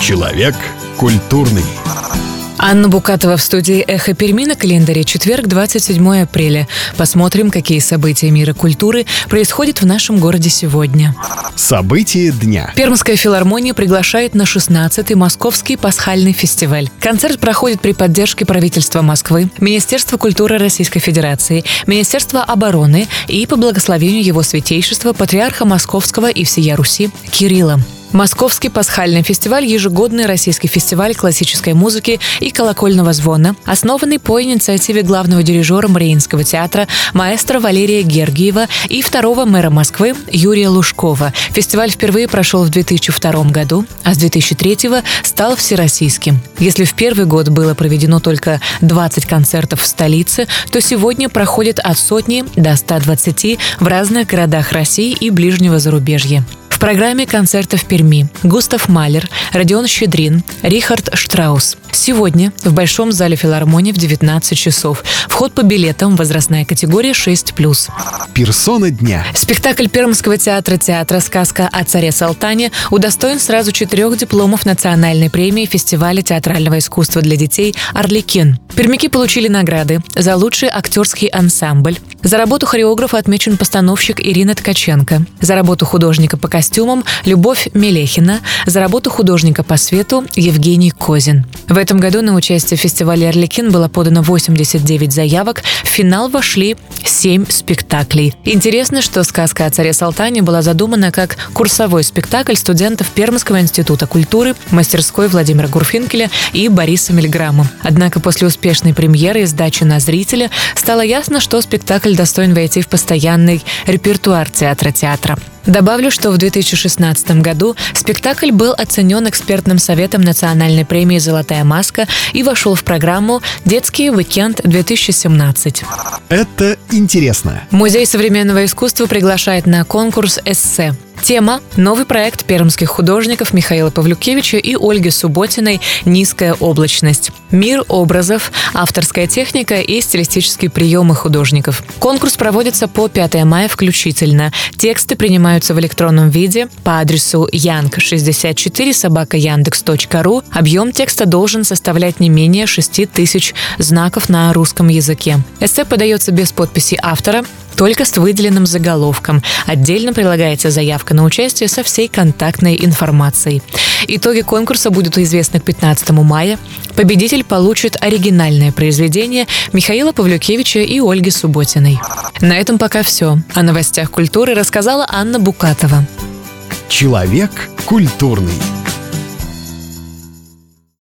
Человек культурный. Анна Букатова в студии «Эхо Перми», на календаре четверг, 27 апреля. Посмотрим, какие события мира культуры происходят в нашем городе сегодня. События дня. Пермская филармония приглашает на 16-й Московский пасхальный фестиваль. Концерт проходит при поддержке правительства Москвы, Министерства культуры Российской Федерации, Министерства обороны и по благословению его святейшества патриарха Московского и всея Руси Кирилла. Московский пасхальный фестиваль – ежегодный российский фестиваль классической музыки и колокольного звона, основанный по инициативе главного дирижера Мариинского театра маэстро Валерия Гергиева и второго мэра Москвы Юрия Лужкова. Фестиваль впервые прошел в 2002 году, а с 2003 стал всероссийским. Если в первый год было проведено только 20 концертов в столице, то сегодня проходит от сотни до 120 в разных городах России и ближнего зарубежья. В программе концерта в Перми Густав Малер, Родион Щедрин, Рихард Штраус. Сегодня в Большом зале филармонии в 19 часов. Вход по билетам, возрастная категория 6+. Персона дня. Спектакль Пермского театра «Сказка о царе Салтане» удостоен сразу 4 дипломов национальной премии фестиваля театрального искусства для детей «Арлекин». Пермяки получили награды за лучший актерский ансамбль. За работу хореографа отмечен постановщик Ирина Ткаченко. За работу художника по костюмам Любовь Мелехина. За работу художника по свету Евгений Козин. В этом году на участие в фестивале «Арлекин» было подано 89 заявок. В финал вошли 7 спектаклей. Интересно, что «Сказка о царе Салтане» была задумана как курсовой спектакль студентов Пермского института культуры, мастерской Владимира Гурфинкеля и Бориса Мильграма. Однако после успешной премьеры и сдачи на зрителя стало ясно, что спектакль достоин войти в постоянный репертуар театра. Добавлю, что в 2016 году спектакль был оценен экспертным советом Национальной премии «Золотая маска» и вошел в программу «Детский уикенд-2017». Это интересно. Музей современного искусства приглашает на конкурс эссе. Тема – новый проект пермских художников Михаила Павлюкевича и Ольги Субботиной «Низкая облачность». Мир образов, авторская техника и стилистические приемы художников. Конкурс проводится по 5 мая включительно. Тексты принимаются в электронном виде по адресу yang64@yandex.ru. Объем текста должен составлять не менее 6000 знаков на русском языке. Эссе подается без подписи автора, только с выделенным заголовком. Отдельно прилагается заявка на участие со всей контактной информацией. Итоги конкурса будут известны к 15 мая. Победитель получит оригинальное произведение Михаила Павлюкевича и Ольги Субботиной. На этом пока все. О новостях культуры рассказала Анна Букатова. Человек культурный.